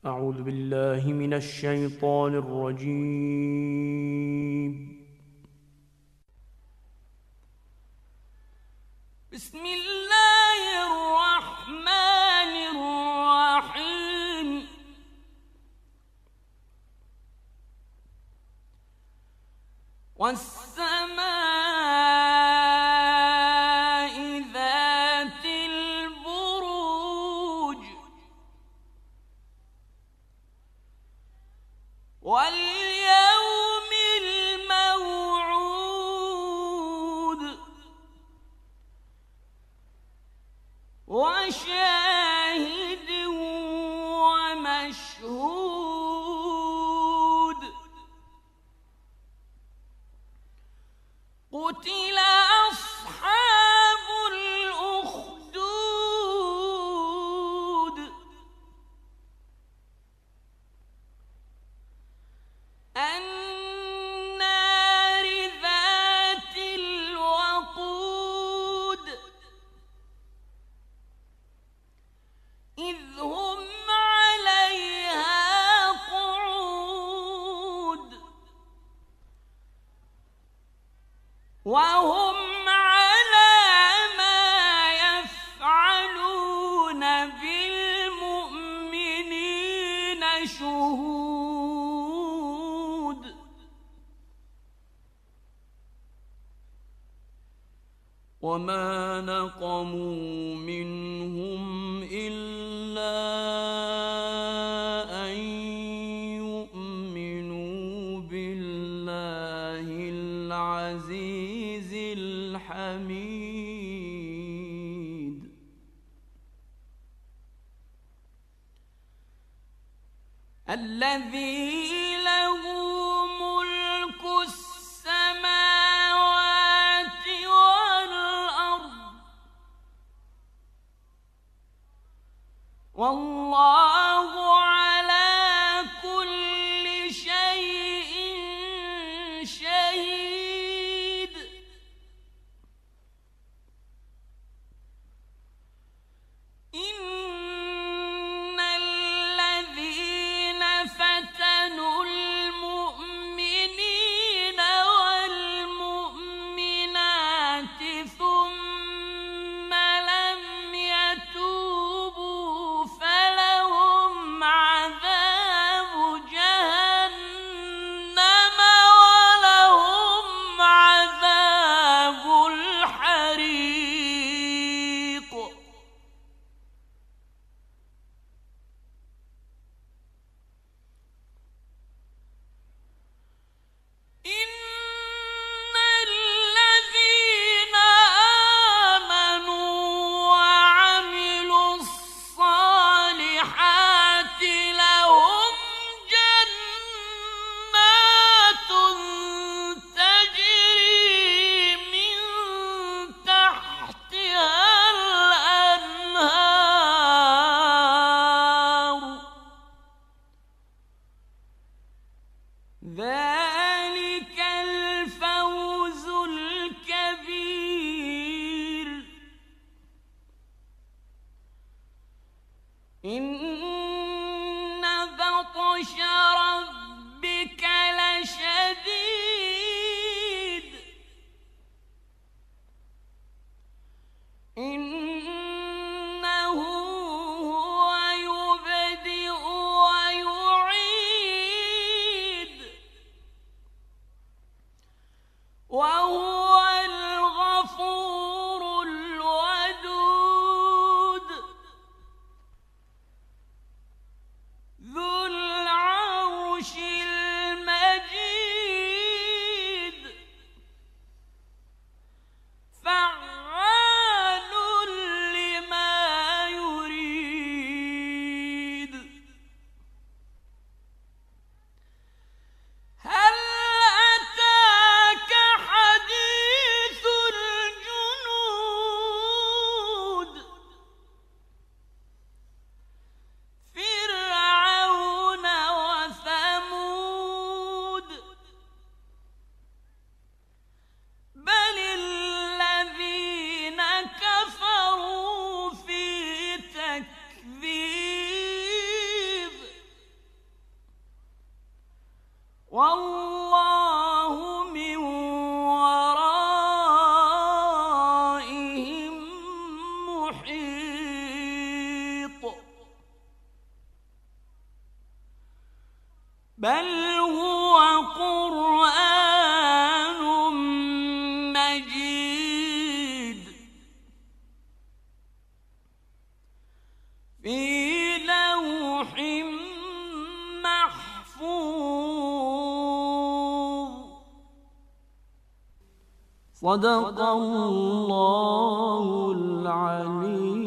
أعوذ بالله من الشيطان الرجيم. بسم الله الرحمن الرحيم. والسماء ذات البروج واليوم الموعود وشاهد ومشهود. قتل أصحاب الأخدود النار ذات الوقود إذ هم عليها قعود وهم على ما يفعلون بالمؤمنين شهود. وما نقموا منهم إلا أن يؤمنوا بالله العزيز الحميد الذي له ملك السماوات والأرض والله على كل شيء شهيد. إن الذين فتنوا المؤمنين والمؤمنات ثم لم يتوبوا فلهم عذاب جهنم ولهم عذاب الحريق. إن الذين آمنوا وعملوا الصالحات لهم جنات تجري من تحتها الأنهار ذلك الفوز الكبير. إن بطش ربك لشديد إنه هو يبدئ ويعيد والله من ورائهم محيط بل هو قرآن مجيد في لوح محفوظ صدق الله العليم